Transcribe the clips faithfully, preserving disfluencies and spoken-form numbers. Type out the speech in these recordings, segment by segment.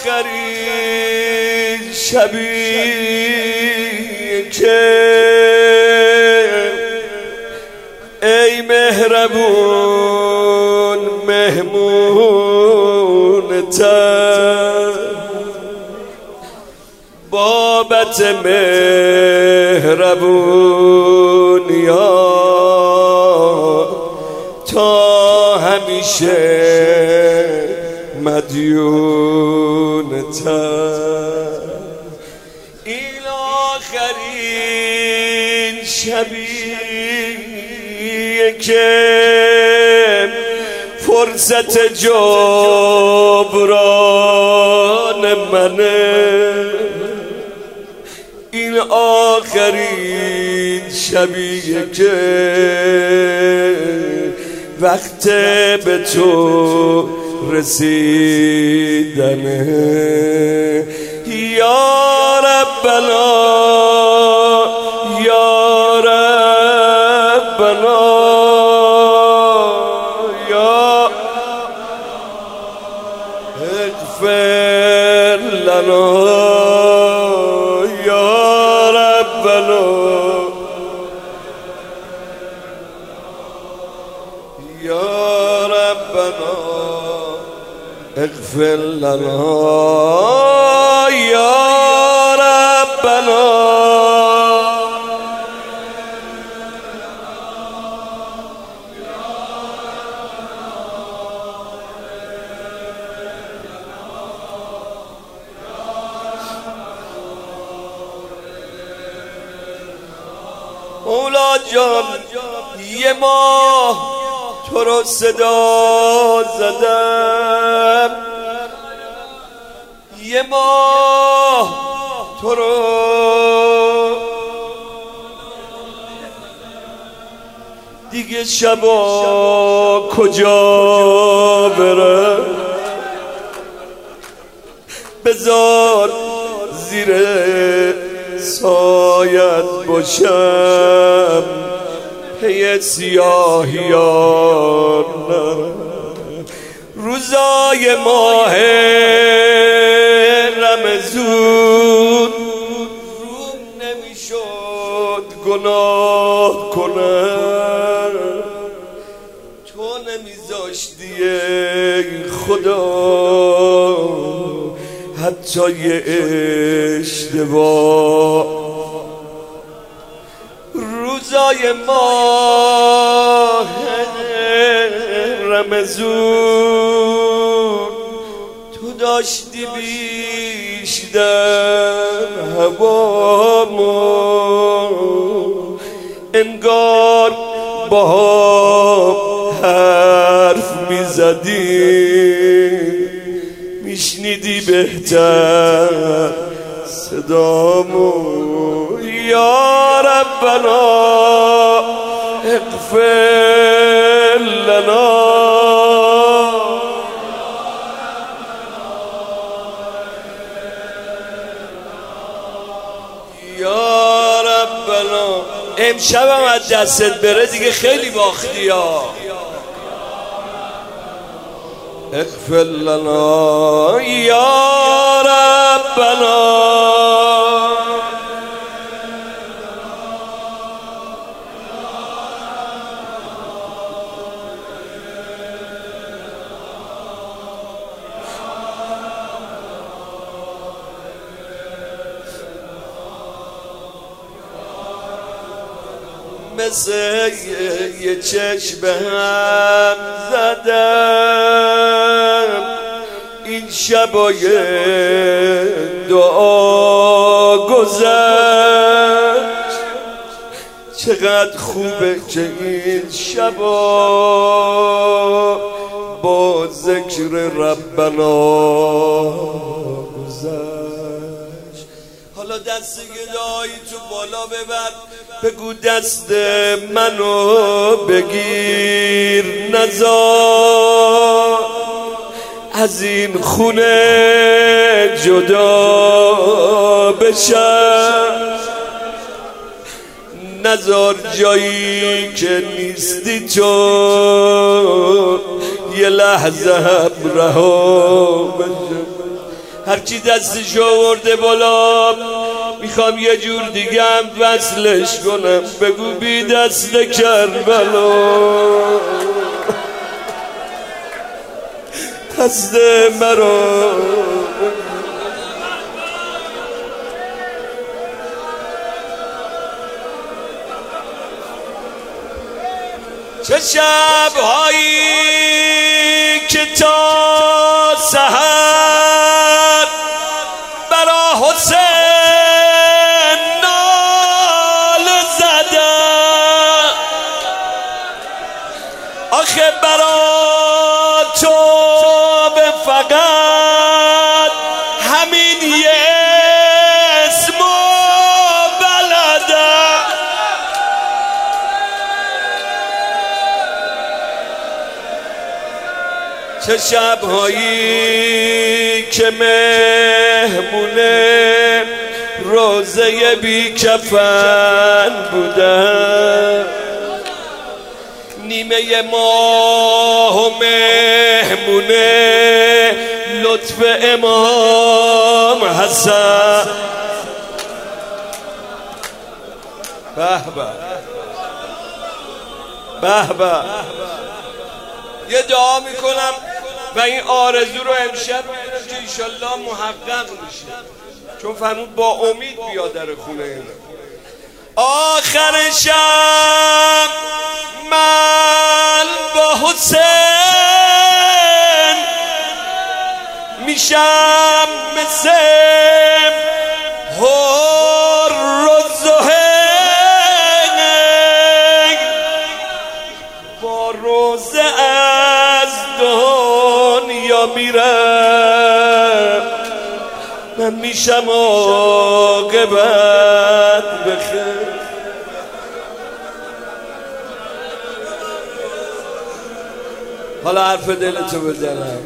آخرین شبی که ای مهربون مهمون تر بابت مهربونیا تا همیشه مدیون تر این آخرین شبیه که فرصت جبران منه این آخرین شبیه که وقت به تو رسیدنه یا ربنا یا ربنا یا اغفر لنا یا ربنا یا ربنا اغفر لنا یا ربنا مولا جان یه ماه تو رو صدا زدم یه ماه تو رو دیگه شبا کجا برم بذار زیر سایت باشم پی سیاهیان روزای ماه رمضان روم نمیشد گناه کنم تو نمیذاشتی ای خدا حتی یه اشتباه روزای ماه رمضان تو داشتی بیشتر هوامو انگار با هم حرف میزدی میشنیدی بهتر صدامو یا ربنا اغفر لنا یا ربنا امشبم از دستت بره دیگه خیلی باختی ها اغفر لنا یا ربنا مثل یه چشم هم زدم این شبای دعا گذشت چقدر خوبه که این شبا با ذکر ربنا گذشت حالا دست گدایی تو بالا ببر بگو دست منو بگیر نزار از این خونه جدا بشم نزار جایی که نیستی تو یه لحظه هم رها بشم هرکی دستش آورده بالا میخوام یه جور دیگه هم وصلش کنم. بگو بی دست کربلا دست مرا چه شب‌هایی که تا سحر برا حسین ناله زدم. آخه برا تو به فقط همین یه اسم بلدم. چه شب‌هایی که مهمونه روزه بی کفن بودم. نیمه ماه و مهمونه لطف امام حسن. به به به به. یه دعا میکنم و این آرزو رو امشب میدونم که انشالله محقق میشه، چون فرمود با امید بیا در خونه اینا. آخر شب من با حسین میشم مثل هر و زهیر با روزه از دنیا میرم. من میشم عاقبت بخیر. حالا حرف دلتو بزنم.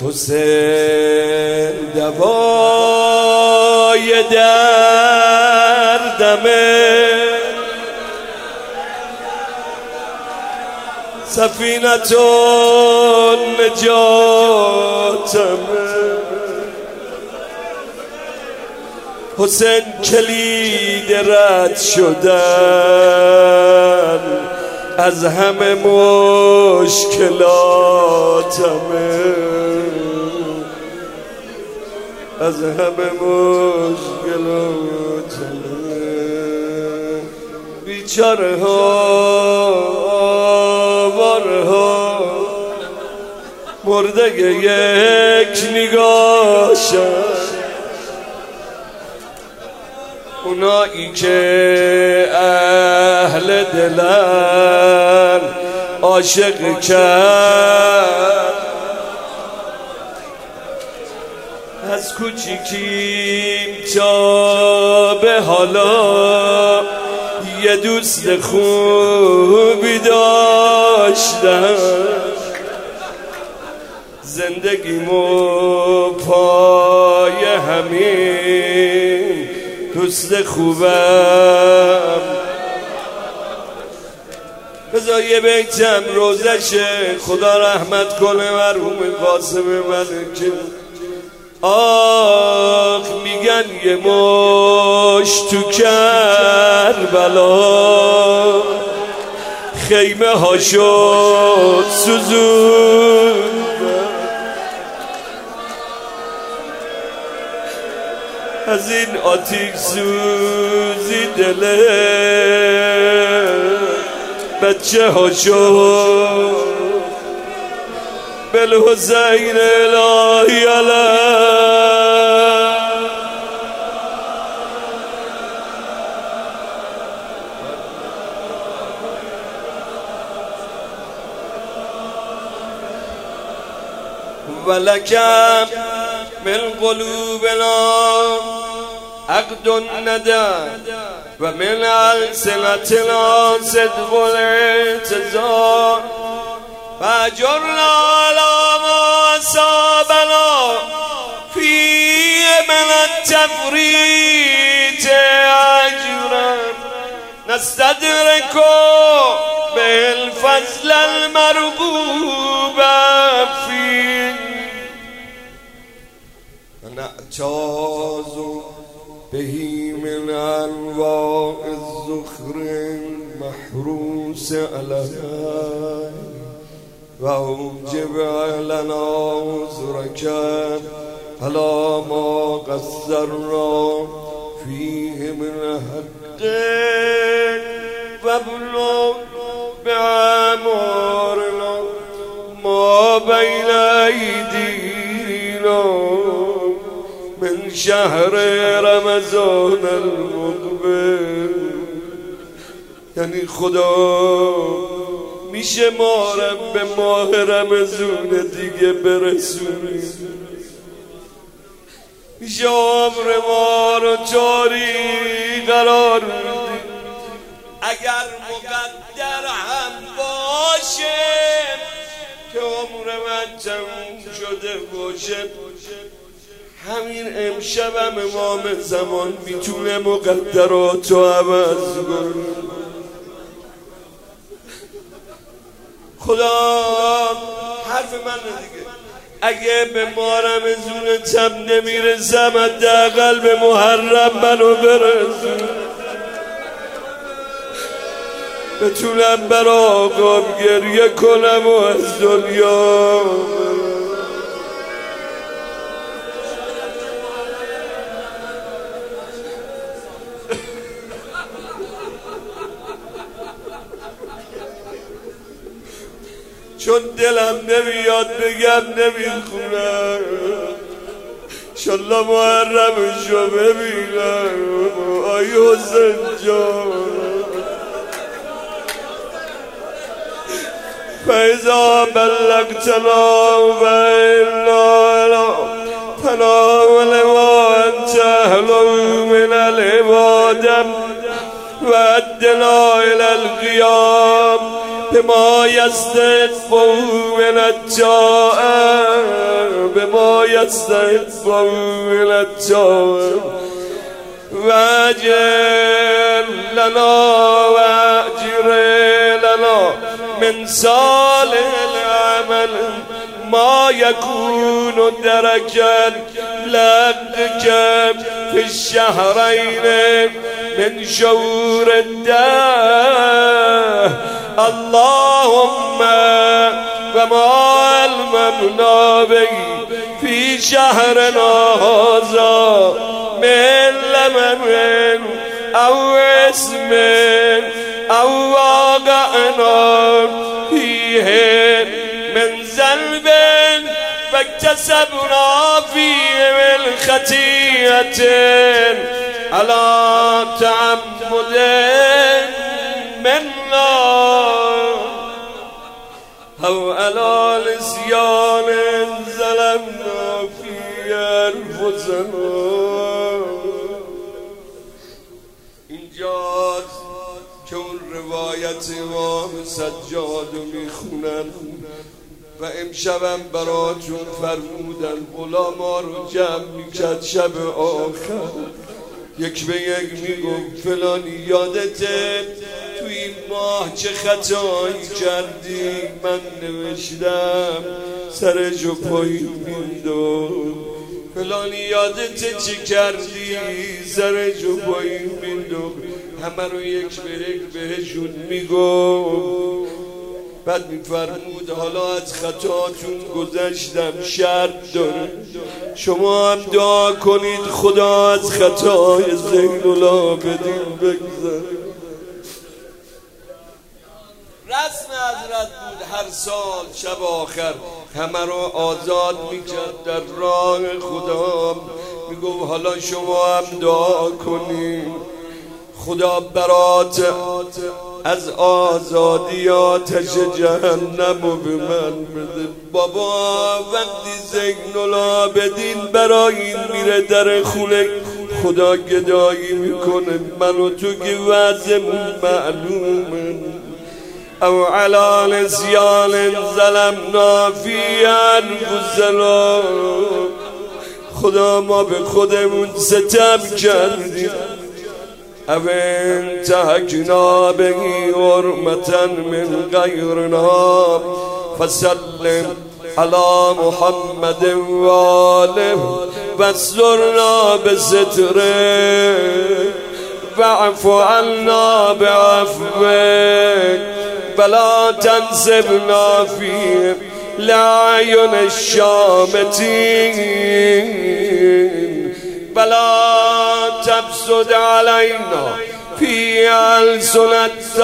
حسین دوای دردمه، سفینتون نجاتمه. حسین کلید رد شدن از همه مشکلاتمه، از همه مشکلاتمه. بیچاره ها بارها مرده یک نگاهشن، اونایی که اهل دلن عاشق کرد. از کوچیکیم تا به حالا یه دوست خوبی داشتم. زندگیمو پای همین دوست خوبم. بذار یه بیتم روزشه خدا رحمت کنه مرحوم قاسم ملکه. آخ میگن یه مش تو کربلا خیمه ها شد سوزون. از این آتیش سوزی دل بچه ها شد بالحسین الهی علیه. ولکم من قلوبنا عقد الندى و من السنتنا صدق الاعتذار فاجرنا على ما اصابنا فيه من التفريط اجرا نستدرك بالفضل المرغوب فيه. نعتاز بهی من انواع الذخر محروس علیه و اوجب لنا عذرک علی ما قصرنا فیه من حق و بلغ بأعمارنا ما بین ایدینا من شهر رمضان المقبل. یعنی خدا میشه ما رو به ماه رمضان دیگه برسونی، میشه عمر ما رو جاری قرار بدی. اگر مقدر هم باشه که عمر من تموم شده باشه، همین امشب هم امام زمان میتونه مقدرات رو عوض کنه. خدا حرف من دیگه، اگه به ما رمضون تب نمیرسم حداقل به محرم منو برسون، بتونم برا آقام گریه کنم و از دنیا. چون دلم نمیاد بگم نمیخونم، انشالله محرمشو ببینم. آی حسین جان فإذا بلغتنا فإنا تناول ما أنت أهل من العبادة وأدنا إلى القيام بما يستحق من الطاعة بما يستحق من الطاعة وأجر لنا وأجر لنا من صالح العمل ما يكون درجا لك في الشهرين من شهور الدهر. اللهم وما الممنا به في شهرنا هذا من لمن أو اسم أو واقعنا فيه من ذنب فاكتسبنا فيه من خطيئة على تعمد منا أو على نسيان ظلمنا في أنفسنا. اینجاست که اون روایت امام سجاد رو میخونن و امشبم براتون فرمودن غلاما رو جمع میکرد شب آخر، یک به یک میگفت فلانی یادته تو این ماه چه خطایی کردی؟ من نوشتم سرشو پایین مینداخت. فلانی یادته چه کردی؟ سرشو پایین مینداخت. همه رو یک به یک بهشون میگفت. بعد میفرمود حالا از خطاتون گذشتم، شرط داره شما هم دعا کنید خدا از خطای زین العابدین بگذره. رسم حضرت بود هر سال شب آخر همه رو آزاد میکرد در راه خدا. میگفت حالا شما هم دعا کنید خدا برات از آزادی آتش جهنم رو به من بده. بابا وقتی زین العابدین برای این میره در خونه خدا گدایی میکنه، من و تو که وضعمون معلومه. او علی نسیان ظلمنا فی انفسنا، خدا ما به خودمون ستم کردیم. او انتهکنا به حرمتا من غیرنا فسلم علی محمد و آله فاسترنا بستره واعف عنا بعفوك ولا تنسبنا فيه لعين الشامتين ولا تبسد علينا في ألسن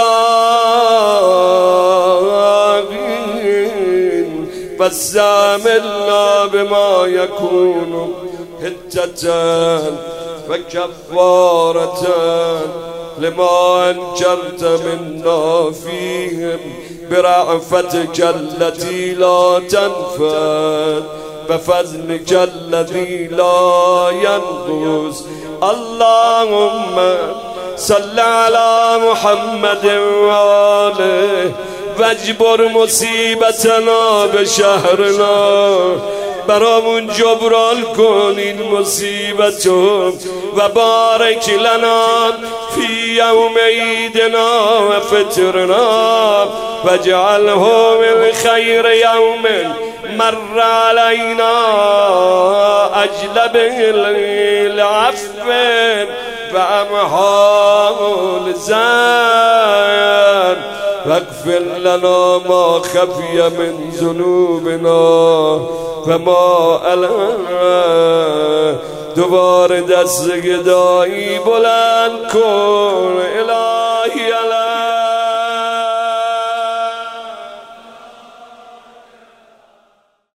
الطاغين فاستعملنا بما يكون حجة وكفارة لما أنكرت منا فيهم برأفتك التي لا تنفد بفضلك الذي لا ينقص. اللهم صل على محمد وآله واجبر مصیبتنا به شهرنا. برامون جبران کن این مصیبتو و بارک لنا فی یوم عیدنا و فطرنا واجعله من خیر یوم مر علینا اجلب العفو و امحال زن واغفر لنا ما خفی من ذنوبنا و ما الان. دوباره دست گدایی بلند کن.